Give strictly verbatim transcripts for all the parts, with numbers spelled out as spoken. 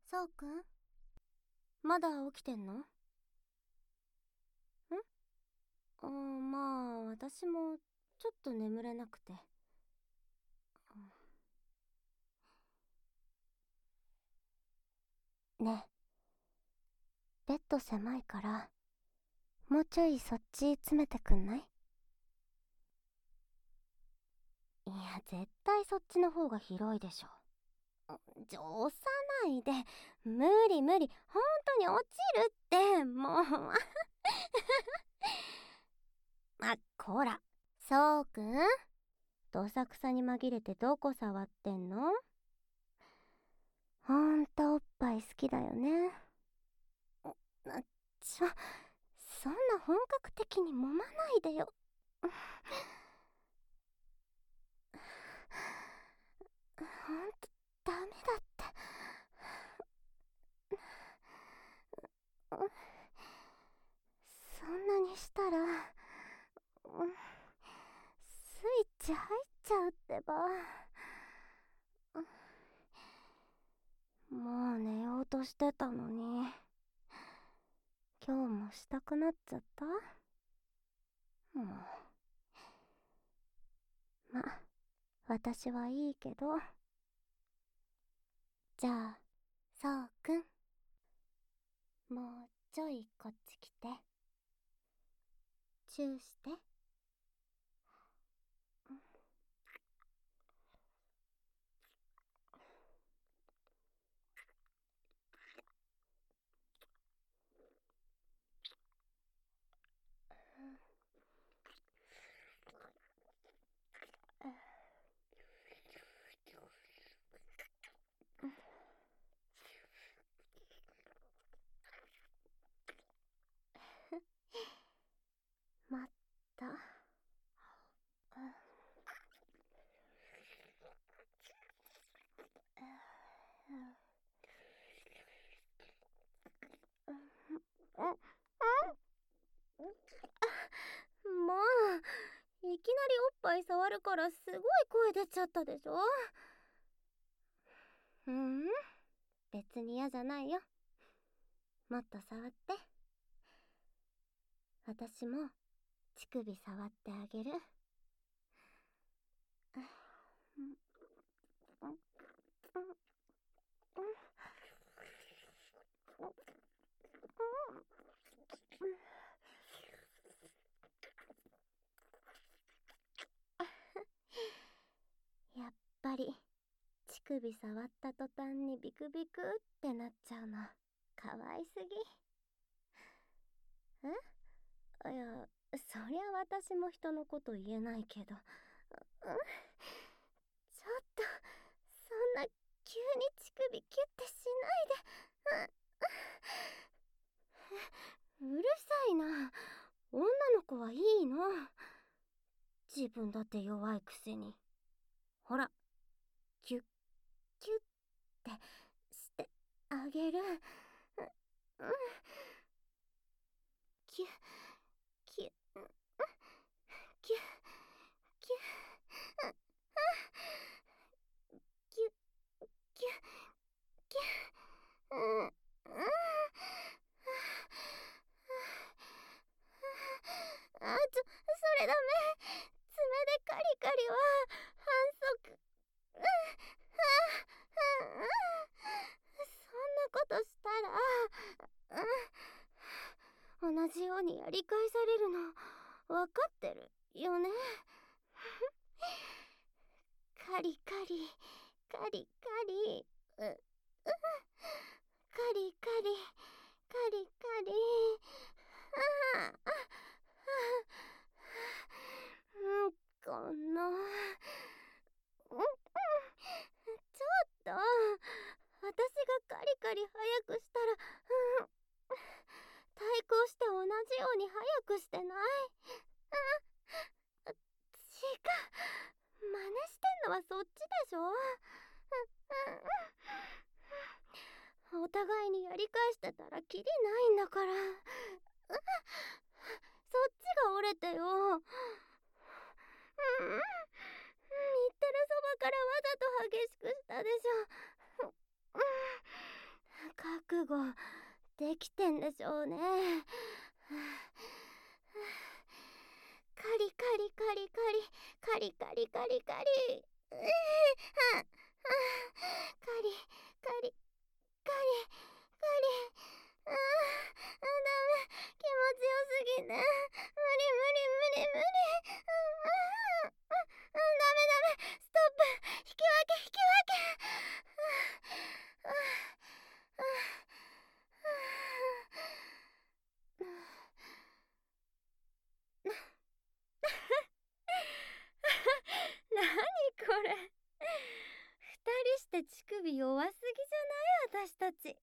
そうくん、まだ起きてんの？んあーまあ、私もちょっと眠れなくて。ねえ、ベッド狭いから、もうちょいそっち詰めてくんない？いや、絶対そっちの方が広いでしょ。じゃ、押さないで。無理無理。本当に落ちるって、もう。あ、こら。そうくん、どさくさに紛れてどこ触ってんの？ほんとおっぱい好きだよね。あ、ちょ、そんな本格的に揉まないでよ。ほんとダメだって。そんなにしたら、スイッチ入っちゃうってば。もう寝ようとしてたのに、今日もしたくなっちゃった？もう。ま、私はいいけど。じゃあ、そうくん、もうちょいこっち来て。チューして。まった。もう、いきなりおっぱい触るからすごい声出ちゃったでしょ。うん、別に嫌じゃないよ。もっと触って。私も乳首触ってあげる。やっぱり乳首触った途端にビクビクってなっちゃうのかわいすぎ。え？いや、そりゃ私も人のこと言えないけど、うん、ちょっとそんな急に乳首キュッてしないで。う、うるさいな。女の子はいいの。自分だって弱いくせに。ほら、キュッキュッってしてあげる。うん、キュッキュッキュッキュッキュッキュッキュッ、うんうん、あ、ちょ、それダメ。爪でカリカリは反則。うん、うん、うん、そんなことしたら、うん、同じようにやり返されるの分かってるよね。カリカリカリカリ、う、うん、カリカリカリカリ、ああ、うん、この、うん、うん、ちょっと、私がカリカリ早くしたら、うん、対抗して同じように早くしてない？うん、違う。真似してんのはそっちでしょ。うん、お互いにやり返してたらキリないんだから。そっちが折れてよ。うん、言ってるそばからわざと激しくしたでしょ。うん、 覚悟できてんでしょうね。カリカリカリカリカリカリカリカリうえははカリカリカリカリあーあダメ気持ちよすぎて無理無理無理無理あああダメダメストップ引き分け引き分けあああなにこれ、二人して乳首弱すぎじゃない私たち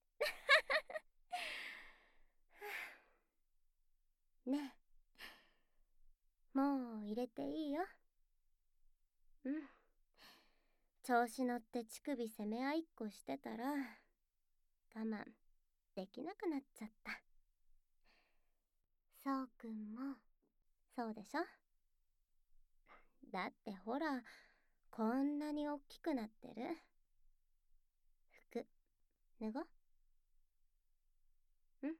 ねえ、もう入れていいよ。うん、調子乗って乳首攻め合いっこしてたら我慢できなくなっちゃった。そうくんもそうでしょ。だってほら、こんなにおっきくなってる。服脱ごう。ん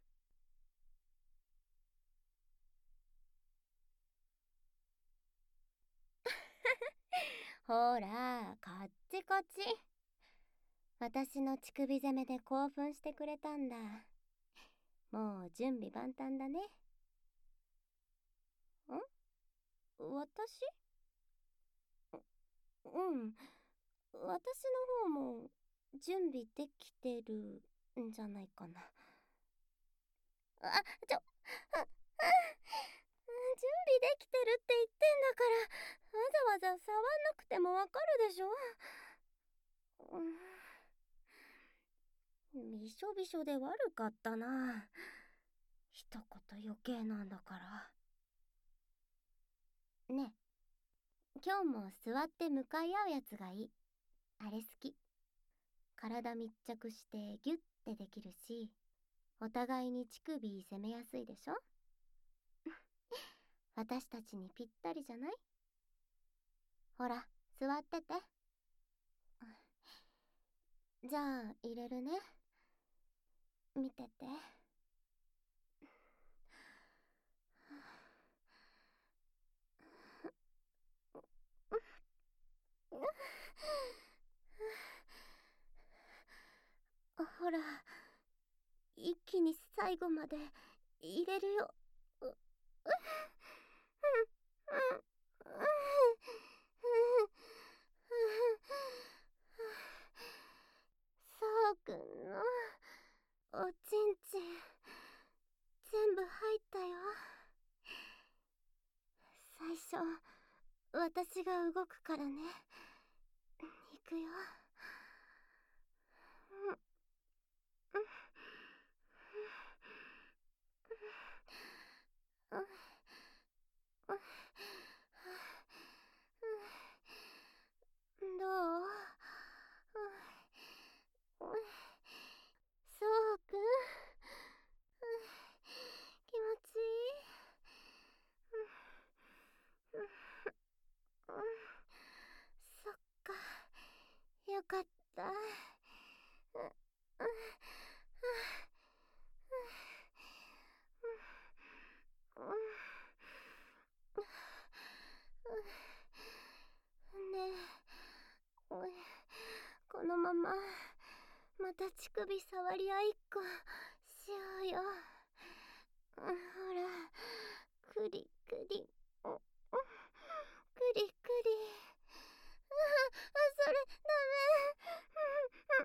ほら、こっちこっち。私の乳首攻めで興奮してくれたんだ。もう準備万端だね。ん私うん。私の方も準備できてるんじゃないかな。あ、ちょ、あ、あ、準備できてるって言ってんだから、わざわざ触んなくてもわかるでしょ。うん、びしょびしょで悪かったな。一言余計なんだから。ねえ、今日も座って向かい合うやつがいい。あれ好き。体密着してギュッてできるし、お互いに乳首攻めやすいでしょ。私たちにぴったりじゃない？ほら、座ってて。じゃあ入れるね。見てて。ほら、一気に最後まで入れるよ。う、う、うん、うん、うん、そうくんのおちんちん全部入ったよ。最初私が動くからね。いくよ。うん、うん、うん、うん、どう？そうくん、気持ちいい？そっか、よかった。ねえ、このまままた乳首触り合いっこしようよ。ほら、くりくり、くりくり。あ、それダメ。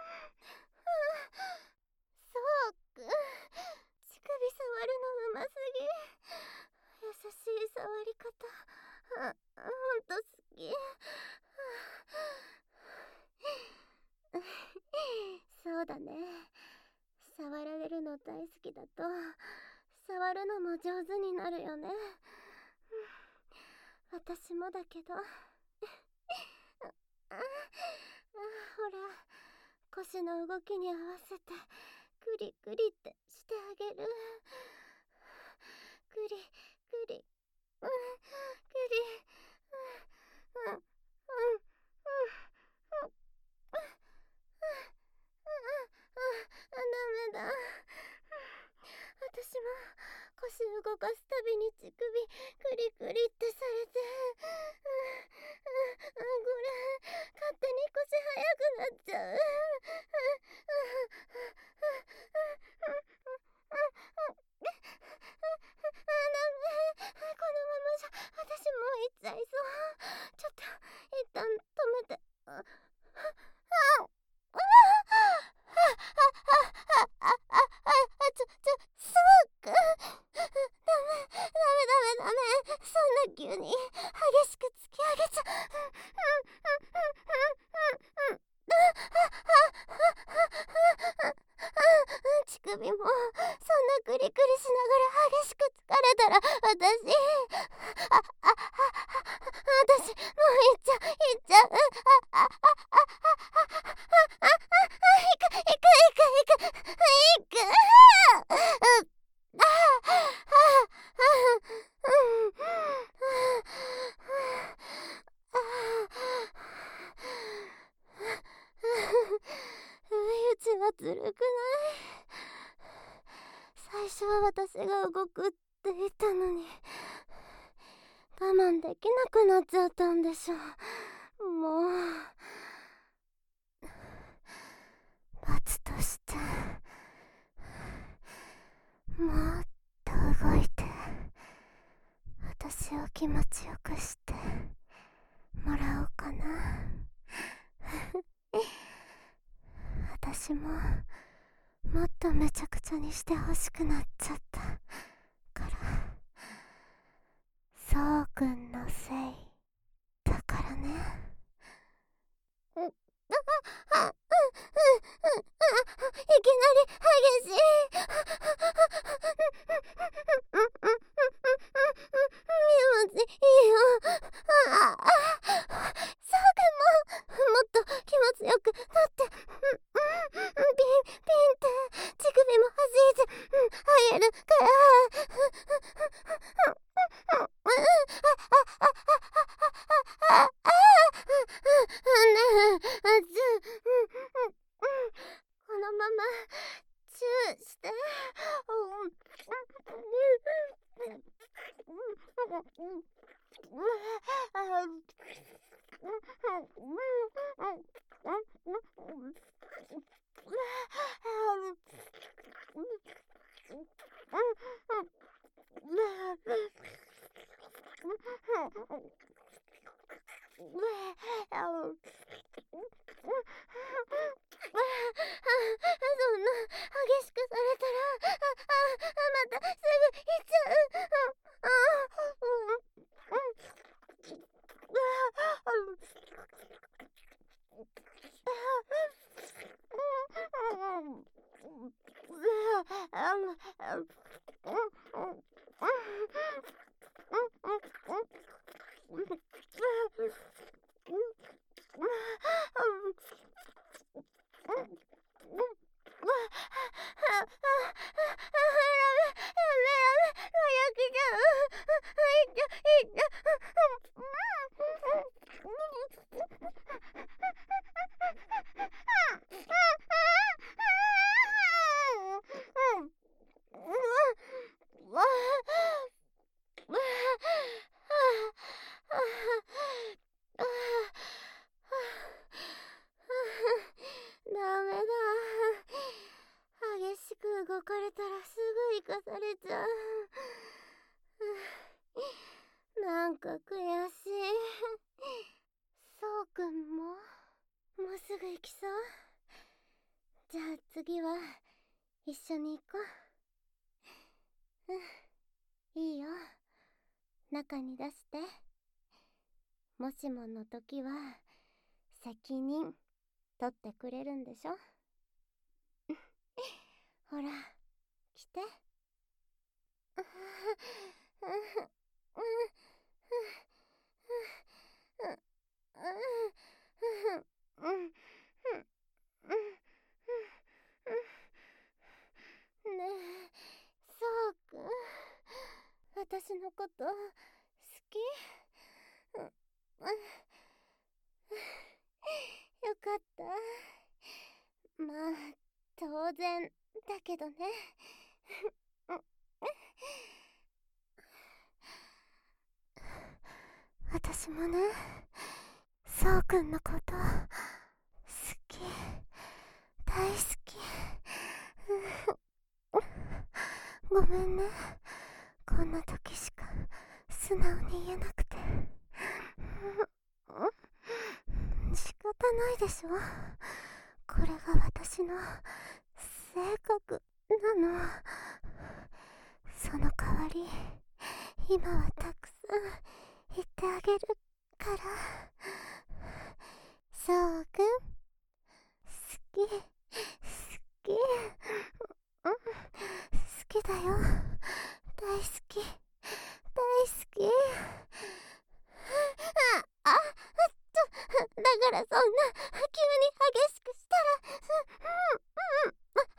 そうくん、乳首触るのうますぎ。優しい触り方、あ、ほんと好き。そうだね。触られるの大好きだと触るのも上手になるよね。私もだけど。ああ、ほら、腰の動きに合わせてクリクリってしてあげる。クリクリ、うん、クリ、うん、うん、うん、うん、うん、うん、うん、 動かすたびに乳首クリクリってされて、うんうん、これ勝手に腰速くなっちゃう。このままじゃ私もう行っちゃいそう。ちょっと一旦止めて。ああああああちょちょそうか。ダメダメダメダメ。そんな急に激しく突き上げちゃ。乳首もそんなクリクリしながら激しく疲れたら私あああ私もう行っちゃう行っちゃう。ああああああ行く行く行く行く行くああ不意打ちはずるくない？最初は私が動くって言ったのに我慢できなくなっちゃったんでしょう。もう罰としてもっと動いて私を気持ちよくしてもらおうかな。私ももっとめちゃくちゃにしてほしくなっちゃったからそうくんのせいだからね。うあああいきなり激しい。気持ちいいよ。ああそうくんももっと気持ちよくなってピンピンって乳首も弾いてあげるからこのままチューしてそんな激しくされたらああまたすぐ行っちゃう。あダメだ。激しく動かれたらすぐ生かされちゃう。なんか悔しい。そうくんももうすぐ行きそう。じゃあ次は一緒に行こう。うん、いいよ。中に出して。もしもの時は責任取ってくれるんでしょ。ほら来て。ねえそうくん、私のこと好き？よかった。まあ当然だけどね。 私もね、そうくんのこと好き、大好き。ごめんね、こんな時しか素直に言えなくて。仕方ないでしょ、これが私の性格なの。その代わり今はたくさん言ってあげるから。そうくん、好き、好き、うん、好きだよ、大好き、大好き。あ、あ、っと、だからそんな急に激しくしたら、うん、うん、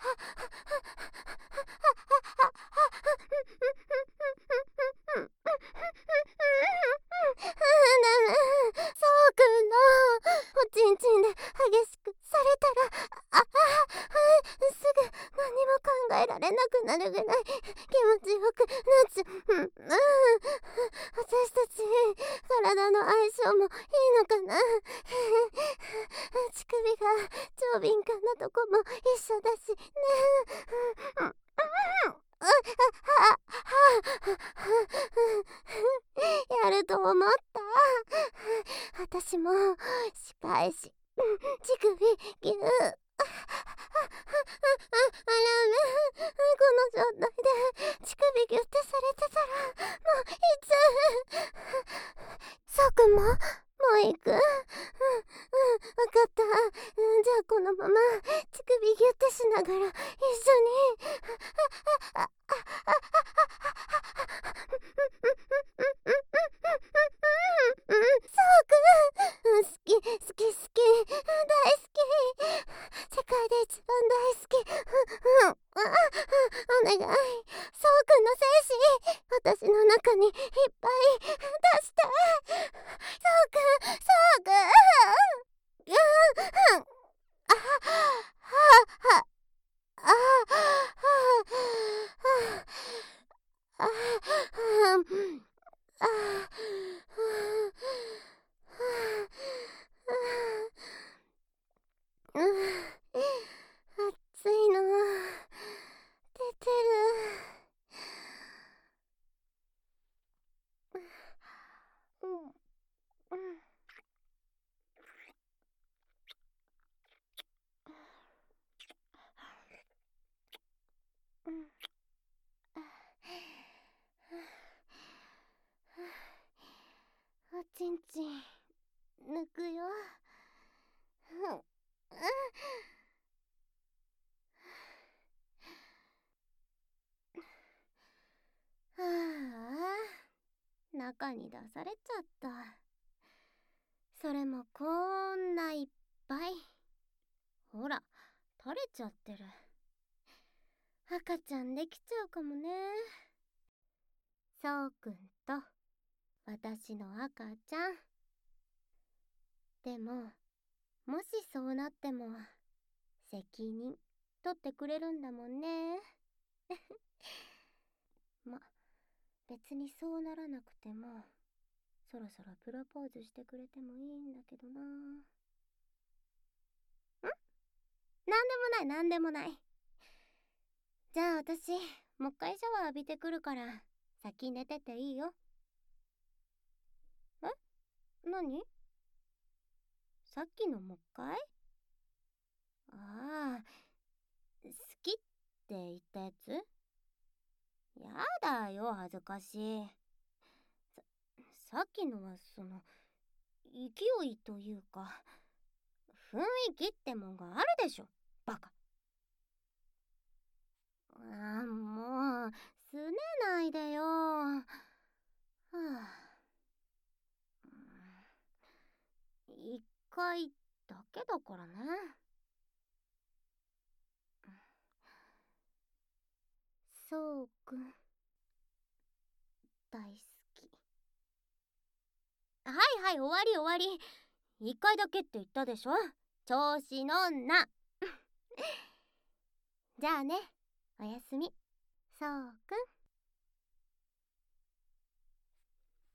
そうくんのおちんちんで激しくされたら、あ、あ、すぐ何も考えられなくなるぐらい気持ちよくなっちゃう。うん、うん、私たち体の相性もいいのかな。乳首が超敏感なとこも一緒だしね。うん、うん、やると思った。私も仕返し、乳首ギュー。あらめ、この状態で乳首ギュってされてたらもういつ。そうくんももう行く。うん、うん、わかった。じゃあこのまま乳首ギュってしながら一緒に。そうくん、好き好き好き、大好き、世界で一番大好き。うん、うん、お願い、そうくんの精子私の中にいっぱい出して。そうくん、そうくん、うん、うん、あははあああああ暑いの出てる。うん、うん、うん、おちんちん抜くよ。うん、うん、はあ、中に出されちゃった。それもこんないっぱい。ほら、垂れちゃってる。赤ちゃんできちゃうかもね。そうくんと私の赤ちゃん。でも、もしそうなっても責任取ってくれるんだもんね。ま、別にそうならなくてもそろそろプロポーズしてくれてもいいんだけどな。ん？なんでもない、なんでもない。じゃあ私もう一回シャワー浴びてくるから先寝てていいよ。え？何？さっきのもう一回？ああ、好きって言ったやつ？やだよ、恥ずかしい。さ、さっきのはその勢いというか雰囲気ってもんがあるでしょ、バカ。ああ、もうすねないでよ。はあ、一回だけだからね。そうくん大好き。はいはい、終わり終わり。一回だけって言ったでしょ、調子乗んな。じゃあね、おやすみ。